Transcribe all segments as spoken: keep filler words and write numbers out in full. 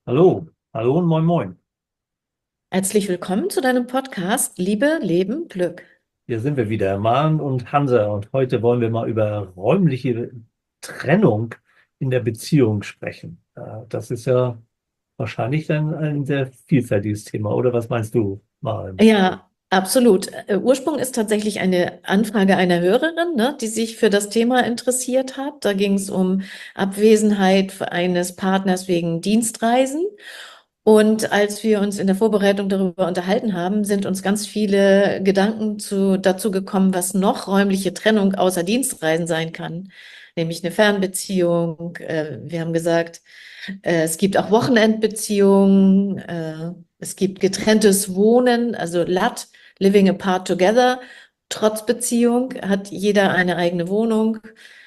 Hallo, hallo und moin moin. Herzlich willkommen zu deinem Podcast Liebe, Leben, Glück. Hier sind wir wieder, Maren und Hansa. Und heute wollen wir mal über räumliche Trennung in der Beziehung sprechen. Äh, Das ist ja wahrscheinlich dann ein sehr vielfältiges Thema, oder was meinst du, Maren? Ja, absolut. Äh, Ursprung ist tatsächlich eine Anfrage einer Hörerin, ne, die sich für das Thema interessiert hat. Da ging es um Abwesenheit eines Partners wegen Dienstreisen. Und als wir uns in der Vorbereitung darüber unterhalten haben, sind uns ganz viele Gedanken zu, dazu gekommen, was noch räumliche Trennung außer Dienstreisen sein kann. Nämlich eine Fernbeziehung. Äh, wir haben gesagt, äh, es gibt auch Wochenendbeziehungen. Äh, es gibt getrenntes Wohnen, also L A T, Living Apart Together. Trotz Beziehung hat jeder eine eigene Wohnung.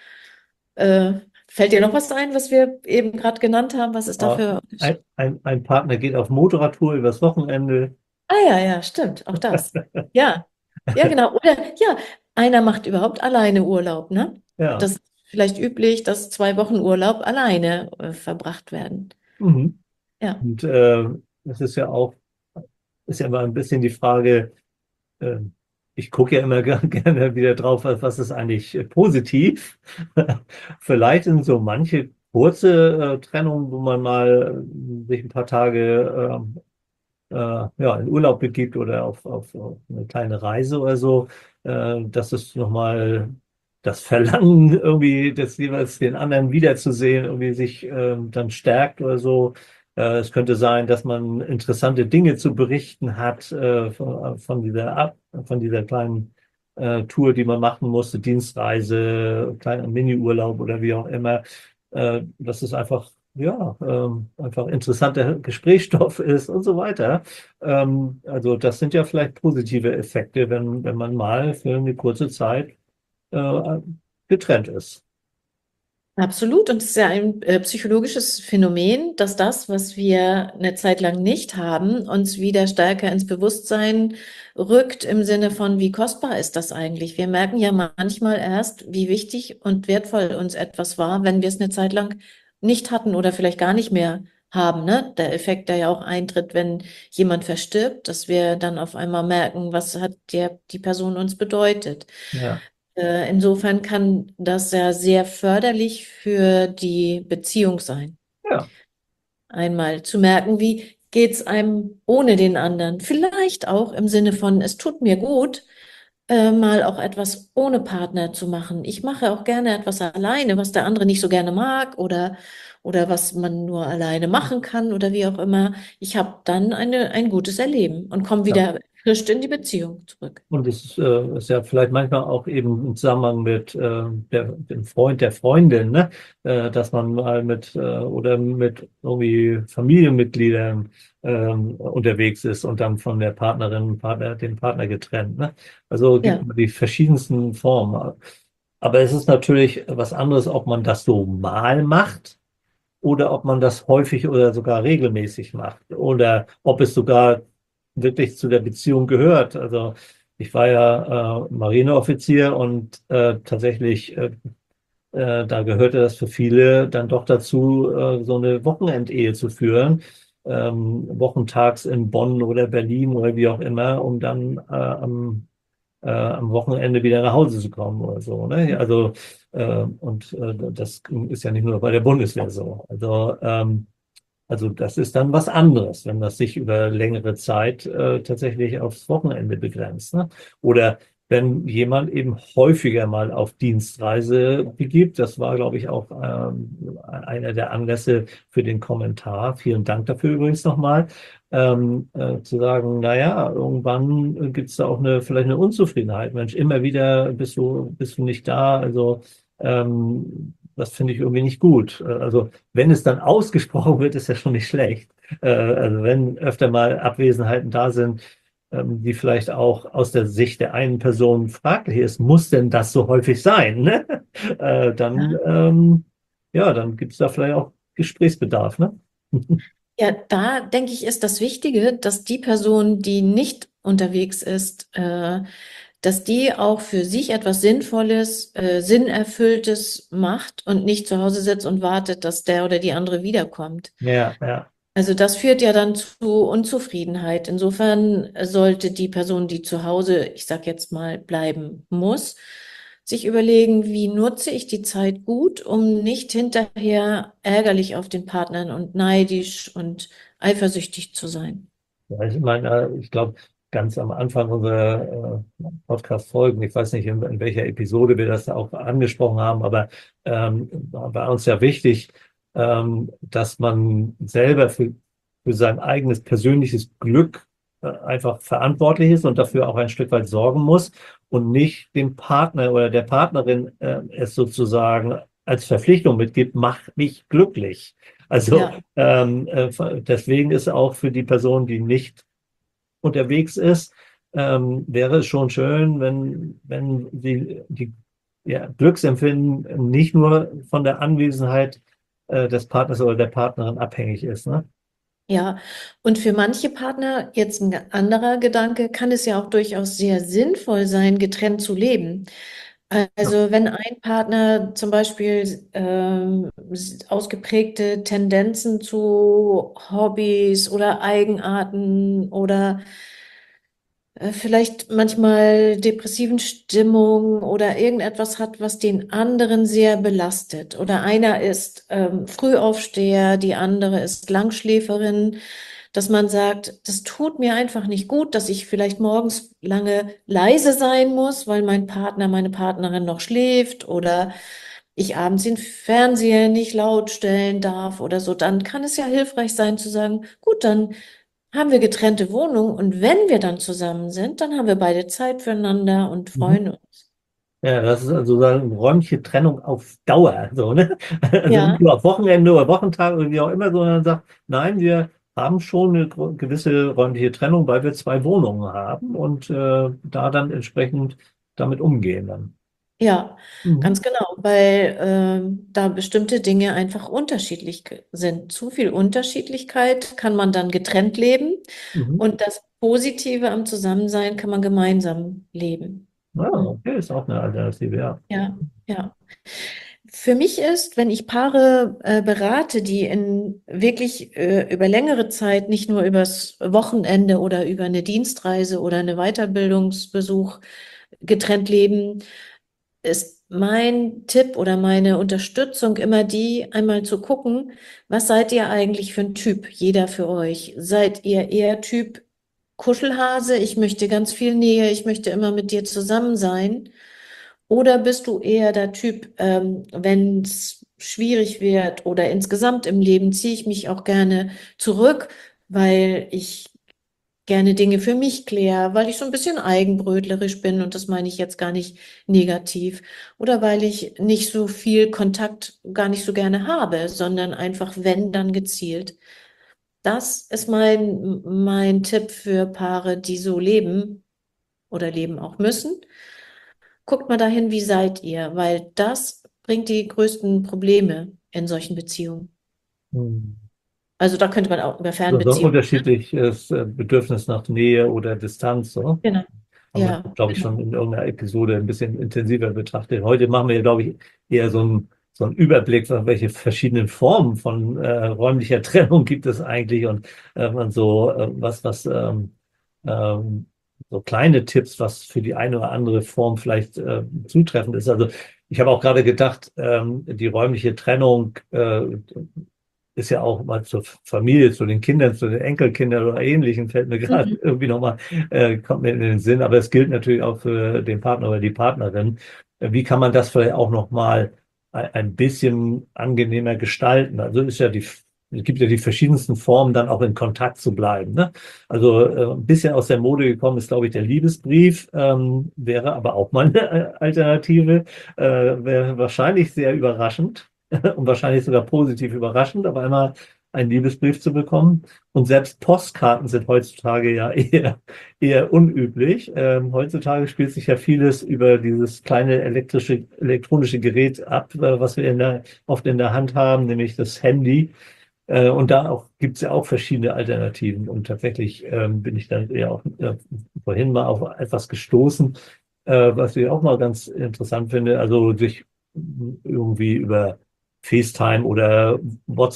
Äh, Fällt dir noch was ein, was wir eben gerade genannt haben? Was ist Äh, dafür? Ein, ein, ein Partner geht auf Motorradtour übers Wochenende. Ah ja, ja, stimmt, auch das. Ja, ja, genau. Oder ja, einer macht überhaupt alleine Urlaub, ne? Ja. Das ist vielleicht üblich, dass zwei Wochen Urlaub alleine äh, verbracht werden. Mhm. Ja. Und äh, das ist ja auch, ist ja immer ein bisschen die Frage, Ähm, ich gucke ja immer ger- gerne wieder drauf, was was ist eigentlich äh, positiv. Vielleicht sind so manche kurze äh, Trennungen, wo man mal äh, sich ein paar Tage ähm, äh, ja, in Urlaub begibt oder auf, auf, auf eine kleine Reise oder so, äh, dass es nochmal das Verlangen irgendwie des jeweils den anderen wiederzusehen, irgendwie sich ähm, dann stärkt oder so. Äh, es könnte sein, dass man interessante Dinge zu berichten hat äh, von, von dieser Ab von dieser kleinen äh, Tour, die man machen musste, Dienstreise, kleiner Mini-Urlaub oder wie auch immer. Äh, das ist einfach ja, ähm, einfach interessanter Gesprächsstoff ist und so weiter. Ähm, also das sind ja vielleicht positive Effekte, wenn, wenn man mal für eine kurze Zeit äh, getrennt ist. Absolut. Und es ist ja ein äh, psychologisches Phänomen, dass das, was wir eine Zeit lang nicht haben, uns wieder stärker ins Bewusstsein rückt im Sinne von, wie kostbar ist das eigentlich? Wir merken ja manchmal erst, wie wichtig und wertvoll uns etwas war, wenn wir es eine Zeit lang nicht hatten oder vielleicht gar nicht mehr haben, ne? Der Effekt, der ja auch eintritt, wenn jemand verstirbt, dass wir dann auf einmal merken, was hat der, die Person uns bedeutet. Ja, Äh, Insofern kann das ja sehr förderlich für die Beziehung sein. ja, Einmal zu merken, wie geht's einem ohne den anderen. Vielleicht auch im Sinne von, es tut mir gut, äh, mal auch etwas ohne Partner zu machen. Ich mache auch gerne etwas alleine, was der andere nicht so gerne mag oder, oder was man nur alleine machen kann oder wie auch immer. Ich habe dann eine, ein gutes Erleben und komme ja. wieder frisch in die Beziehung zurück. Und es ist, äh, ist ja vielleicht manchmal auch eben im Zusammenhang mit äh, der, dem Freund der Freundin, ne? Äh, dass man mal mit äh, oder mit irgendwie Familienmitgliedern ähm, unterwegs ist und dann von der Partnerin, Partner, dem Partner getrennt, ne? Also gibt Ja. es die verschiedensten Formen. Aber es ist natürlich was anderes, ob man das so mal macht oder ob man das häufig oder sogar regelmäßig macht oder ob es sogar wirklich zu der Beziehung gehört. Also ich war ja äh, Marineoffizier und äh, tatsächlich, äh, äh, da gehörte das für viele dann doch dazu, äh, so eine Wochenendehe zu führen. Ähm, wochentags in Bonn oder Berlin oder wie auch immer, um dann äh, am äh, am Wochenende wieder nach Hause zu kommen oder so. Ne? Also, äh, und äh, das ist ja nicht nur bei der Bundeswehr so. Also, ähm, also das ist dann was anderes, wenn das sich über längere Zeit äh, tatsächlich aufs Wochenende begrenzt. Ne? Oder wenn jemand eben häufiger mal auf Dienstreise begibt, das war, glaube ich, auch ähm, einer der Anlässe für den Kommentar. Vielen Dank dafür übrigens nochmal. Ähm, äh, zu sagen, naja, irgendwann gibt es da auch eine, vielleicht eine Unzufriedenheit. Mensch, immer wieder bist du, bist du nicht da. Also ähm, das finde ich irgendwie nicht gut. Äh, Also wenn es dann ausgesprochen wird, ist ja schon nicht schlecht. Äh, also wenn öfter mal Abwesenheiten da sind, ähm, die vielleicht auch aus der Sicht der einen Person fraglich ist, muss denn das so häufig sein? Ne? Äh, dann, Ja. ähm, ja, dann gibt es da vielleicht auch Gesprächsbedarf, ne? Ja, da denke ich, ist das Wichtige, dass die Person, die nicht unterwegs ist, äh, dass die auch für sich etwas Sinnvolles, äh, Sinnerfülltes macht und nicht zu Hause sitzt und wartet, dass der oder die andere wiederkommt. Ja, ja, Also das führt ja dann zu Unzufriedenheit. Insofern sollte die Person, die zu Hause, ich sag jetzt mal, bleiben muss, sich überlegen, wie nutze ich die Zeit gut, um nicht hinterher ärgerlich auf den Partner und neidisch und eifersüchtig zu sein. Ja, ich meine, ich glaube, ganz am Anfang unserer äh, Podcast-Folgen, ich weiß nicht, in, in welcher Episode wir das auch angesprochen haben, aber ähm, war uns ja wichtig, ähm, dass man selber für, für sein eigenes persönliches Glück äh, einfach verantwortlich ist und dafür auch ein Stück weit sorgen muss und nicht dem Partner oder der Partnerin äh, es sozusagen als Verpflichtung mitgibt, mach mich glücklich. Also Ja, ähm, äh, deswegen ist auch für die Person, die nicht unterwegs ist, ähm, wäre es schon schön, wenn, wenn die, die ja, Glücksempfinden nicht nur von der Anwesenheit äh, des Partners oder der Partnerin abhängig ist. Ne? ja. Und für manche Partner, jetzt ein anderer Gedanke, kann es ja auch durchaus sehr sinnvoll sein, getrennt zu leben. Ja. Also wenn ein Partner zum Beispiel ähm, s- ausgeprägte Tendenzen zu Hobbys oder Eigenarten oder äh, vielleicht manchmal depressiven Stimmung oder irgendetwas hat, was den anderen sehr belastet. Oder einer ist ähm, Frühaufsteher, die andere ist Langschläferin, dass man sagt, das tut mir einfach nicht gut, dass ich vielleicht morgens lange leise sein muss, weil mein Partner, meine Partnerin noch schläft oder ich abends den Fernseher nicht laut stellen darf oder so. Dann kann es ja hilfreich sein zu sagen, gut, dann haben wir getrennte Wohnungen und wenn wir dann zusammen sind, dann haben wir beide Zeit füreinander und Mhm. freuen uns. Ja, das ist also sozusagen eine räumliche Trennung auf Dauer, so, ne? Also nicht Ja, nur auf Wochenende oder Wochentag oder wie auch immer, sondern sagt, nein, wir haben schon eine gro- gewisse räumliche Trennung, weil wir zwei Wohnungen haben und äh, da dann entsprechend damit umgehen dann. ja, Mhm. ganz genau, weil ähm, da bestimmte Dinge einfach unterschiedlich ge- sind. Zu viel Unterschiedlichkeit kann man dann getrennt leben Mhm. und das Positive am Zusammensein kann man gemeinsam leben. Ja, Hm. okay, ist auch eine Alternative, ja. Ja, ja. Für mich ist, wenn ich Paare äh, berate, die in wirklich äh, über längere Zeit, nicht nur übers Wochenende oder über eine Dienstreise oder eine Weiterbildungsbesuch getrennt leben, ist mein Tipp oder meine Unterstützung immer die, einmal zu gucken, was seid ihr eigentlich für ein Typ, jeder für euch? Seid ihr eher Typ Kuschelhase, ich möchte ganz viel Nähe, ich möchte immer mit dir zusammen sein? Oder bist du eher der Typ, ähm, wenn es schwierig wird oder insgesamt im Leben ziehe ich mich auch gerne zurück, weil ich gerne Dinge für mich kläre, weil ich so ein bisschen eigenbrötlerisch bin und das meine ich jetzt gar nicht negativ. Oder weil ich nicht so viel Kontakt gar nicht so gerne habe, sondern einfach wenn, dann gezielt. Das ist mein, mein Tipp für Paare, die so leben oder leben auch müssen. Guckt mal dahin, wie seid ihr, weil das bringt die größten Probleme in solchen Beziehungen. Mhm. Also da könnte man auch über So so ein Fernbeziehungen. unterschiedliches äh, Bedürfnis nach Nähe oder Distanz, so. Genau. Haben wir, Ja, glaube ich, genau. schon in irgendeiner Episode ein bisschen intensiver betrachtet. Heute machen wir, glaube ich, eher so einen, so einen Überblick, welche verschiedenen Formen von äh, räumlicher Trennung gibt es eigentlich und äh, man so äh, was, was ähm, ähm, so kleine Tipps, was für die eine oder andere Form vielleicht äh, zutreffend ist. Also ich habe auch gerade gedacht, ähm, die räumliche Trennung äh, ist ja auch mal zur Familie, zu den Kindern, zu den Enkelkindern oder Ähnlichem, fällt mir gerade Mhm. irgendwie nochmal, äh, kommt mir in den Sinn. Aber es gilt natürlich auch für den Partner oder die Partnerin. Äh, Wie kann man das vielleicht auch nochmal ein ein bisschen angenehmer gestalten? Also ist ja die, es gibt ja die verschiedensten Formen, dann auch in Kontakt zu bleiben. Ne? Also äh, ein bisschen aus der Mode gekommen ist, glaube ich, der Liebesbrief, ähm, wäre aber auch mal eine äh, Alternative, äh, wäre wahrscheinlich sehr überraschend und wahrscheinlich sogar positiv überraschend, auf einmal einen Liebesbrief zu bekommen. Und selbst Postkarten sind heutzutage ja eher, eher unüblich. Ähm, heutzutage spielt sich ja vieles über dieses kleine elektrische, elektronische Gerät ab, äh, was wir in der, oft in der Hand haben, nämlich das Handy. Äh, und da auch gibt es ja auch verschiedene Alternativen. Und tatsächlich ähm, bin ich dann ja auch äh, vorhin mal auf etwas gestoßen, äh, was ich auch mal ganz interessant finde. Also sich irgendwie über FaceTime oder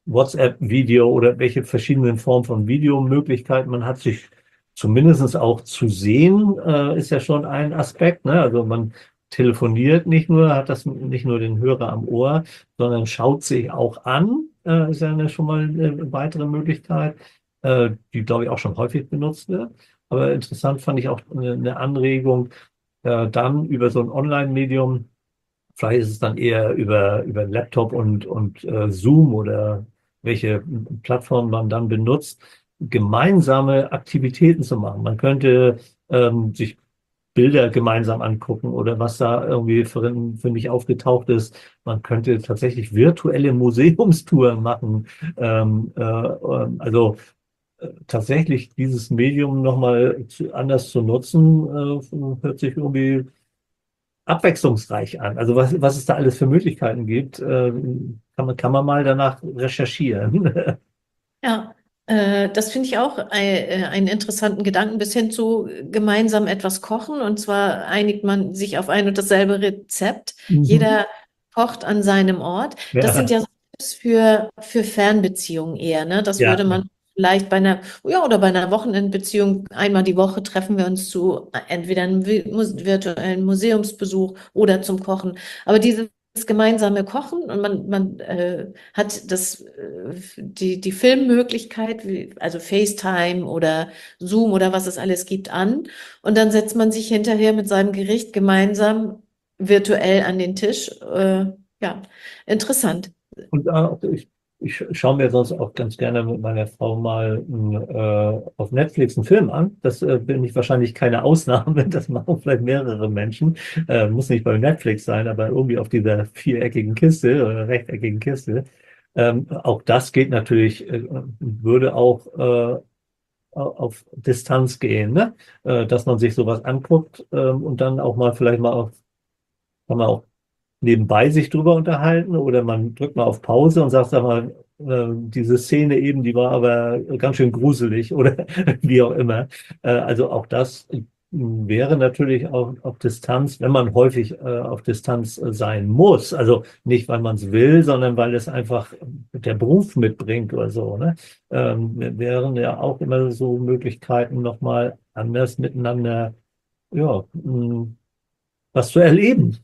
WhatsApp-Video oder welche verschiedenen Formen von Videomöglichkeiten man hat, sich zumindest auch zu sehen, äh, ist ja schon ein Aspekt, ne? Also man telefoniert nicht nur, hat das nicht nur den Hörer am Ohr, sondern schaut sich auch an, äh, ist ja eine, schon mal eine weitere Möglichkeit, äh, die, glaube ich, auch schon häufig benutzt wird. Aber interessant fand ich auch eine, eine Anregung, äh, dann über so ein Online-Medium, vielleicht ist es dann eher über, über Laptop und, und äh, Zoom oder welche Plattform man dann benutzt, gemeinsame Aktivitäten zu machen. Man könnte ähm, sich Bilder gemeinsam angucken oder was da irgendwie für, für mich aufgetaucht ist. Man könnte tatsächlich virtuelle Museumstouren machen. Ähm, äh, ähm, also äh, tatsächlich dieses Medium nochmal zu, anders zu nutzen, äh, hört sich irgendwie abwechslungsreich an. Also was, was es da alles für Möglichkeiten gibt, äh, kann man, kann man mal danach recherchieren. Ja, äh, das finde ich auch ein, äh, einen interessanten Gedanken, bis hin zu gemeinsam etwas kochen. Und zwar einigt man sich auf ein und dasselbe Rezept. Mhm. Jeder kocht an seinem Ort. Das sind Ja, ja so Tipps für, für Fernbeziehungen eher, ne? Das ja, würde ja, man vielleicht bei einer, ja, oder bei einer Wochenendbeziehung einmal die Woche treffen wir uns zu entweder einem vi- mus- virtuellen Museumsbesuch oder zum Kochen. Aber dieses gemeinsame Kochen und man, man äh, hat das, äh, die, die Filmmöglichkeit, wie, also FaceTime oder Zoom oder was es alles gibt, an. Und dann setzt man sich hinterher mit seinem Gericht gemeinsam virtuell an den Tisch. Äh, ja, interessant. und äh, ich, ich schaue mir sonst auch ganz gerne mit meiner Frau mal äh, auf Netflix einen Film an. Das äh, bin ich wahrscheinlich keine Ausnahme. Das machen vielleicht mehrere Menschen. Äh, muss nicht bei Netflix sein, aber irgendwie auf dieser viereckigen Kiste oder rechteckigen Kiste. Ähm, auch das geht natürlich, äh, würde auch äh, auf Distanz gehen, ne? Äh, dass man sich sowas anguckt ähm, und dann auch mal vielleicht mal auf, kann man auch nebenbei sich drüber unterhalten oder man drückt mal auf Pause und sagt, sag mal, äh, diese Szene eben, die war aber ganz schön gruselig oder wie auch immer. Äh, also auch das wäre natürlich auch auf Distanz, wenn man häufig äh, auf Distanz äh, sein muss. Also nicht, weil man es will, sondern weil es einfach der Beruf mitbringt oder so. Ne? Ähm, wären ja auch immer so Möglichkeiten, nochmal anders miteinander, ja, mh, was zu erleben.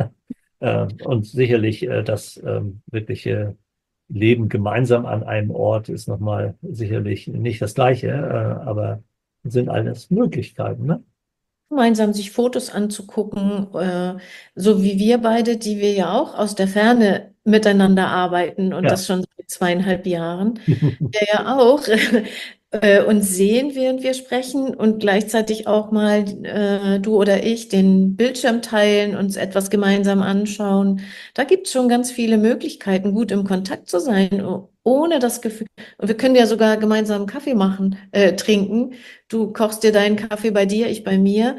Äh, und sicherlich äh, das ähm, wirkliche Leben gemeinsam an einem Ort ist nochmal sicherlich nicht das Gleiche, äh, aber sind alles Möglichkeiten, ne? Gemeinsam sich Fotos anzugucken, äh, so wie wir beide, die wir ja auch aus der Ferne miteinander arbeiten und Ja. das schon seit zweieinhalb Jahren. Wir ja auch äh, uns sehen, während wir sprechen und gleichzeitig auch mal äh, du oder ich den Bildschirm teilen, uns etwas gemeinsam anschauen. Da gibt es schon ganz viele Möglichkeiten, gut im Kontakt zu sein, o- ohne das Gefühl. Und wir können ja sogar gemeinsam Kaffee machen, äh, trinken. Du kochst dir deinen Kaffee bei dir, ich bei mir.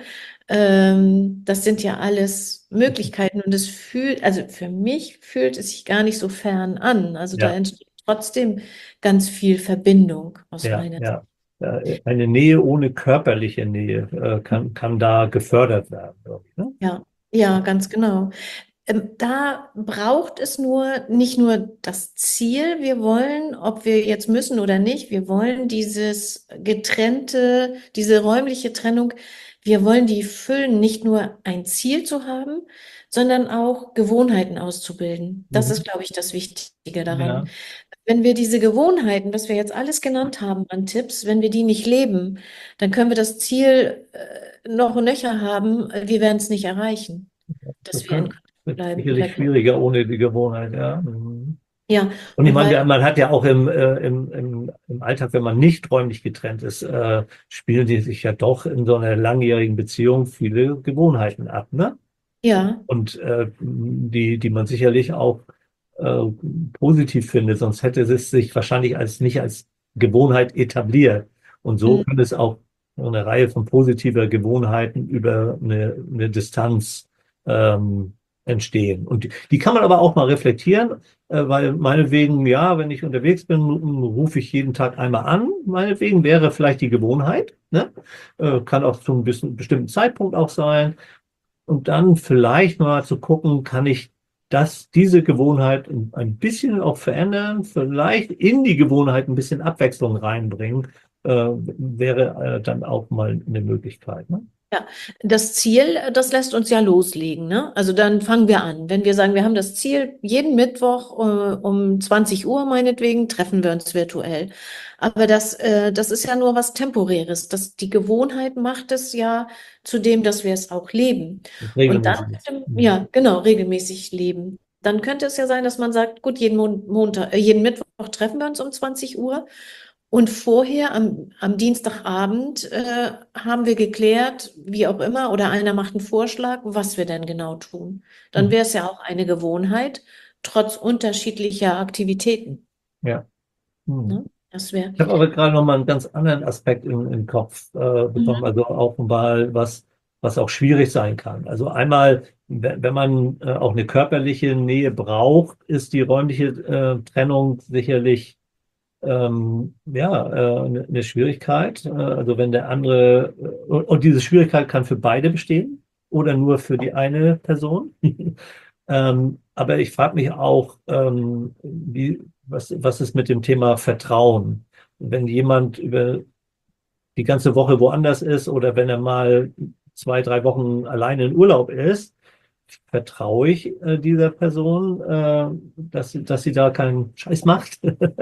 Ähm, das sind ja alles Möglichkeiten und es fühlt, also für mich fühlt es sich gar nicht so fern an. Also da Ja, entsteht trotzdem ganz viel Verbindung aus ja, meiner Sicht. ja. Äh, Eine Nähe ohne körperliche Nähe äh, kann, kann da gefördert werden, glaube ich, ne? Ja, ja, ganz genau. Ähm, da braucht es nur nicht nur das Ziel, wir wollen, ob wir jetzt müssen oder nicht, wir wollen dieses getrennte, diese räumliche Trennung, wir wollen die füllen, nicht nur ein Ziel zu haben, sondern auch Gewohnheiten auszubilden. Das ist, Mhm. glaube ich, das Wichtige daran. Ja, Wenn wir diese Gewohnheiten, was wir jetzt alles genannt haben an Tipps, wenn wir die nicht leben, dann können wir das Ziel äh, noch und nöcher haben, äh, wir werden es nicht erreichen, das dass wir in kann, Kontakt wird bleiben oder sicherlich schwieriger ohne die Gewohnheit, ja. Mhm. ja, Und ich und meine, weil der- man hat ja auch im, äh, im, im, im Alltag, wenn man nicht räumlich getrennt ist, äh, spielen die sich ja doch in so einer langjährigen Beziehung viele Gewohnheiten ab, ne? ja, Und äh, die, die man sicherlich auch äh, positiv findet, sonst hätte es sich wahrscheinlich als nicht als Gewohnheit etabliert. Und so mm, kann es auch eine Reihe von positiver Gewohnheiten über eine, eine Distanz ähm, entstehen. Und die, die kann man aber auch mal reflektieren, äh, weil meinetwegen, ja, wenn ich unterwegs bin, rufe ich jeden Tag einmal an. Meinetwegen wäre vielleicht die Gewohnheit, ne? Äh, kann auch zu einem bisschen- bestimmten Zeitpunkt auch sein. Und dann vielleicht mal zu gucken, kann ich das, diese Gewohnheit ein bisschen auch verändern, vielleicht in die Gewohnheit ein bisschen Abwechslung reinbringen, äh, wäre äh, dann auch mal eine Möglichkeit. Ne? Ja, das Ziel, das lässt uns ja loslegen, ne? Also dann fangen wir an. Wenn wir sagen, wir haben das Ziel, jeden Mittwoch äh, um zwanzig Uhr meinetwegen treffen wir uns virtuell. Aber das, äh, das ist ja nur was Temporäres. Das, die Gewohnheit macht es ja zu dem, dass wir es auch leben. Und dann, Regelmäßig. Mhm. ja, genau, regelmäßig leben. Dann könnte es ja sein, dass man sagt, gut, jeden Mon Montag, äh, jeden Mittwoch treffen wir uns um zwanzig Uhr. Und vorher am, am Dienstagabend äh, haben wir geklärt, wie auch immer, oder einer macht einen Vorschlag, was wir denn genau tun. Dann Mhm. wäre es ja auch eine Gewohnheit, trotz unterschiedlicher Aktivitäten. Ja. Mhm. Ne? Das wäre, Ich habe aber gerade noch mal einen ganz anderen Aspekt im, im Kopf äh, bekommen, mhm. also auch mal was, was auch schwierig sein kann. Also einmal, wenn wenn man äh, auch eine körperliche Nähe braucht, ist die räumliche äh, Trennung sicherlich ähm, ja äh, eine eine Schwierigkeit. Äh, also wenn der andere äh, und, und diese Schwierigkeit kann für beide bestehen oder nur für die eine Person. Ähm, aber ich frage mich auch, ähm, wie, was, was ist mit dem Thema Vertrauen? Wenn jemand über die ganze Woche woanders ist oder wenn er mal zwei, drei Wochen alleine in Urlaub ist, vertraue ich äh, dieser Person, äh, dass, sie- dass sie da keinen Scheiß macht?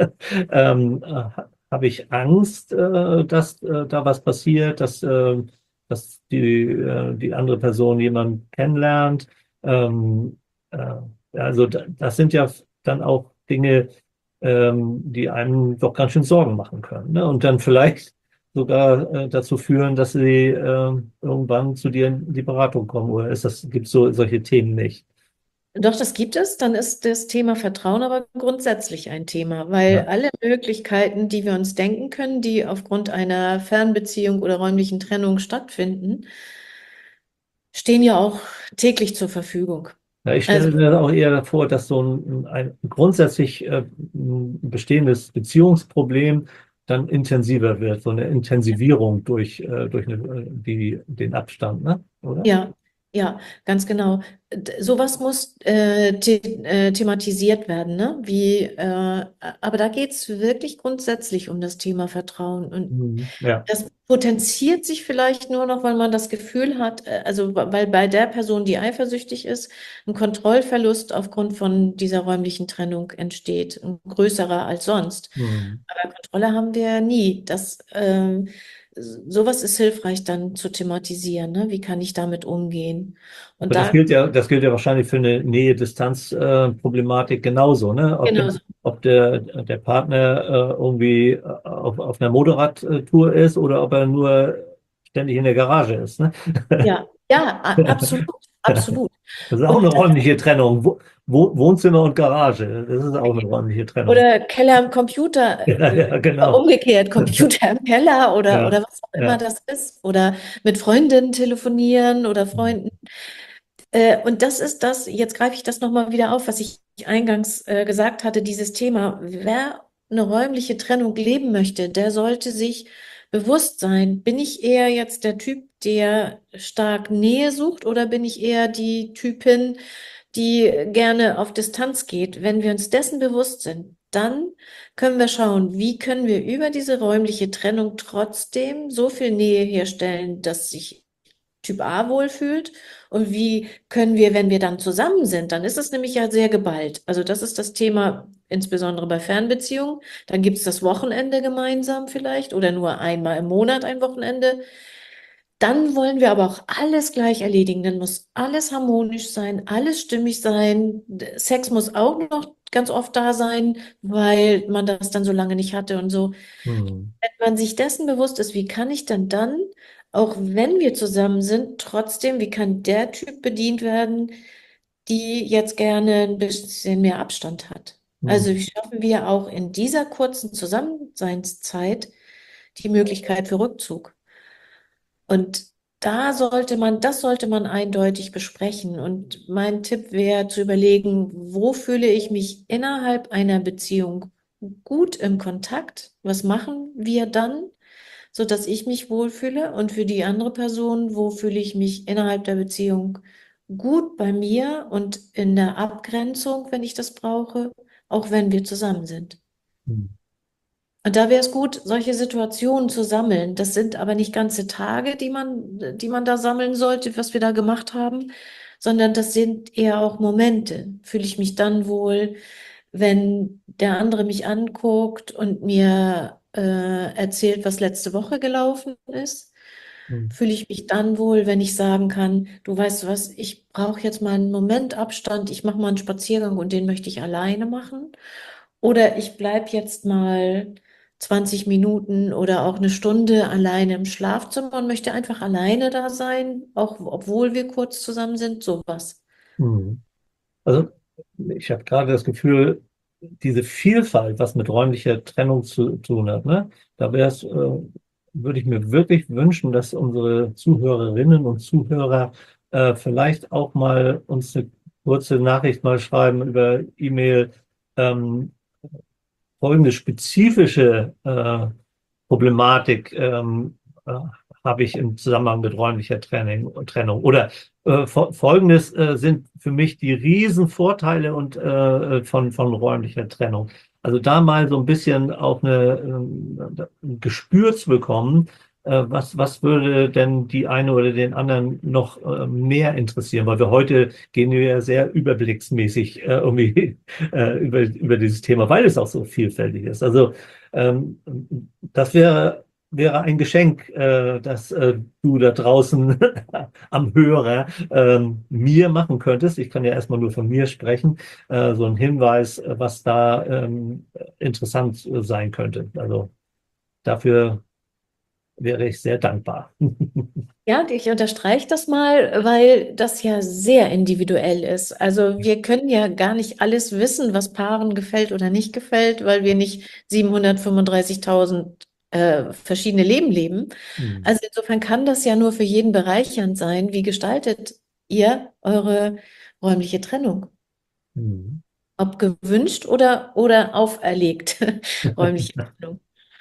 ähm, äh, Habe ich Angst, äh, dass äh, da was passiert, dass, äh, dass die, äh, die andere Person jemanden kennenlernt? Ähm, äh, also da, das sind ja dann auch Dinge, ähm, die einem doch ganz schön Sorgen machen können. Ne? Und dann vielleicht sogar äh, dazu führen, dass sie äh, irgendwann zu dir in die Beratung kommen. Oder ist das, gibt es so, solche Themen nicht? Doch, das gibt es. Dann ist das Thema Vertrauen aber grundsätzlich ein Thema, weil Ja. alle Möglichkeiten, die wir uns denken können, die aufgrund einer Fernbeziehung oder räumlichen Trennung stattfinden, stehen ja auch täglich zur Verfügung. Ja, ich Also stelle mir auch eher vor, dass so ein, ein grundsätzlich äh, bestehendes Beziehungsproblem dann intensiver wird, so eine Intensivierung durch, äh, durch eine, die, den Abstand, ne? Oder? ja, ja, ganz genau. D- Sowas muss äh, the äh, thematisiert werden, ne? Wie, äh, aber da geht es wirklich grundsätzlich um das Thema Vertrauen. Und Mhm. Ja. das potenziert sich vielleicht nur noch, weil man das Gefühl hat, äh, also wa- weil bei der Person, die eifersüchtig ist, ein Kontrollverlust aufgrund von dieser räumlichen Trennung entsteht, ein größerer als sonst. Mhm. Aber Kontrolle haben wir ja nie. Das, ähm, sowas ist hilfreich dann zu thematisieren, ne? Wie kann ich damit umgehen? Und Aber das da, gilt ja, das gilt ja wahrscheinlich für eine Nähe-Distanz-Problematik genauso, ne? Ob der, genau, ob der, der Partner äh, irgendwie äh, auf, auf einer Motorradtour ist oder ob er nur ständig in der Garage ist, ne? ja, ja, a- absolut, absolut. Das ist auch eine Und räumliche Trennung. Wo, Wo, Wohnzimmer und Garage, das ist auch eine räumliche Trennung. oder Keller im Computer, Ja, äh, ja, oder genau. umgekehrt, Computer im Keller oder, Ja, oder was auch immer ja. das ist. Oder mit Freundinnen telefonieren oder Freunden. Äh, und das ist das, jetzt greife ich das nochmal wieder auf, was ich eingangs äh, gesagt hatte, dieses Thema, wer eine räumliche Trennung leben möchte, der sollte sich bewusst sein, bin ich eher jetzt der Typ, der stark Nähe sucht oder bin ich eher die Typin, die gerne auf Distanz geht? Wenn wir uns dessen bewusst sind, dann können wir schauen, wie können wir über diese räumliche Trennung trotzdem so viel Nähe herstellen, dass sich Typ A wohlfühlt und wie können wir, wenn wir dann zusammen sind, dann ist es nämlich ja sehr geballt. Also das ist das Thema, insbesondere bei Fernbeziehungen. Dann gibt es das Wochenende gemeinsam vielleicht oder nur einmal im Monat ein Wochenende. Dann wollen wir aber auch alles gleich erledigen. Dann muss alles harmonisch sein, alles stimmig sein. Sex muss auch noch ganz oft da sein, weil man das dann so lange nicht hatte und so. Hm. Wenn man sich dessen bewusst ist, wie kann ich denn dann, auch wenn wir zusammen sind, trotzdem, wie kann der Typ bedient werden, die jetzt gerne ein bisschen mehr Abstand hat? Hm. Also wie schaffen wir auch in dieser kurzen Zusammenseinszeit die Möglichkeit für Rückzug? Und da sollte man, das sollte man eindeutig besprechen. Und mein Tipp wäre zu überlegen, wo fühle ich mich innerhalb einer Beziehung gut im Kontakt? Was machen wir dann, sodass ich mich wohlfühle? Und für die andere Person, wo fühle ich mich innerhalb der Beziehung gut bei mir und in der Abgrenzung, wenn ich das brauche, auch wenn wir zusammen sind. Hm. Und da wäre es gut, solche Situationen zu sammeln. Das sind aber nicht ganze Tage, die man, die man da sammeln sollte, was wir da gemacht haben, sondern das sind eher auch Momente. Fühle ich mich dann wohl, wenn der andere mich anguckt und mir äh, erzählt, was letzte Woche gelaufen ist? Hm. Fühle ich mich dann wohl, wenn ich sagen kann, du weißt was, ich brauche jetzt mal einen Moment Abstand, ich mache mal einen Spaziergang und den möchte ich alleine machen? Oder ich bleibe jetzt mal zwanzig Minuten oder auch eine Stunde alleine im Schlafzimmer und möchte einfach alleine da sein, auch obwohl wir kurz zusammen sind, sowas. Hm. Also ich habe gerade das Gefühl, diese Vielfalt, was mit räumlicher Trennung zu tun hat, ne, da wäre es, äh, würde ich mir wirklich wünschen, dass unsere Zuhörerinnen und Zuhörer äh, vielleicht auch mal uns eine kurze Nachricht mal schreiben über E-Mail, ähm, folgende spezifische äh, Problematik ähm, äh, habe ich im Zusammenhang mit räumlicher Trennung, Trennung. Oder äh, fo- folgendes äh, sind für mich die Riesenvorteile und äh, von, von räumlicher Trennung. Also da mal so ein bisschen auch eine, ähm, ein Gespür zu bekommen, äh, was, was würde denn die eine oder den anderen noch äh, mehr interessieren? Weil wir heute gehen wir ja sehr überblicksmäßig äh, irgendwie äh, über, über dieses Thema, weil es auch so vielfältig ist. Also ähm, das wäre, wäre ein Geschenk, äh, das äh, du da draußen am Hörer ähm, mir machen könntest. Ich kann ja erstmal nur von mir sprechen. Äh, so ein Hinweis, äh, was da ähm, interessant äh, sein könnte. Also dafür wäre ich sehr dankbar. Ja, und ich unterstreiche das mal, weil das ja sehr individuell ist. Also wir können ja gar nicht alles wissen, was Paaren gefällt oder nicht gefällt, weil wir nicht siebenhundertfünfunddreißigtausend äh, verschiedene Leben leben. Hm. Also insofern kann das ja nur für jeden bereichernd sein. Wie gestaltet ihr eure räumliche Trennung? Hm. Ob gewünscht oder, oder auferlegt, räumliche Trennung.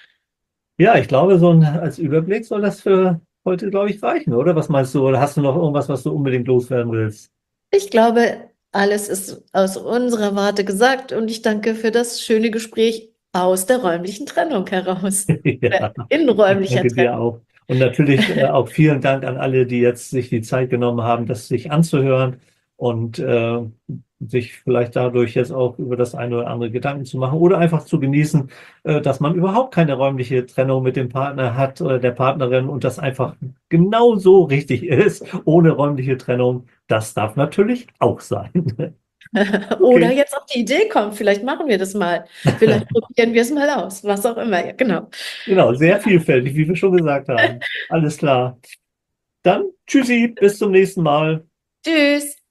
Ja, ich glaube, so ein, als Überblick soll das für heute, glaube ich, reichen, oder? Was meinst du? Oder hast du noch irgendwas, was du unbedingt loswerden willst? Ich glaube, alles ist aus unserer Warte gesagt und ich danke für das schöne Gespräch aus der räumlichen Trennung heraus. Oder Ja, in ich räumlicher danke dir Trennung. auch. Und natürlich äh, auch vielen Dank an alle, die jetzt sich die Zeit genommen haben, das sich anzuhören und äh, sich vielleicht dadurch jetzt auch über das eine oder andere Gedanken zu machen oder einfach zu genießen, äh, dass man überhaupt keine räumliche Trennung mit dem Partner hat oder der Partnerin und das einfach genau so richtig ist, ohne räumliche Trennung. Das darf natürlich auch sein. Oder Okay, jetzt auf die Idee kommt, vielleicht machen wir das mal. Vielleicht probieren wir es mal aus, was auch immer. Ja, genau. genau, sehr vielfältig, wie wir schon gesagt haben. Alles klar. Dann tschüssi, bis zum nächsten Mal. Tschüss.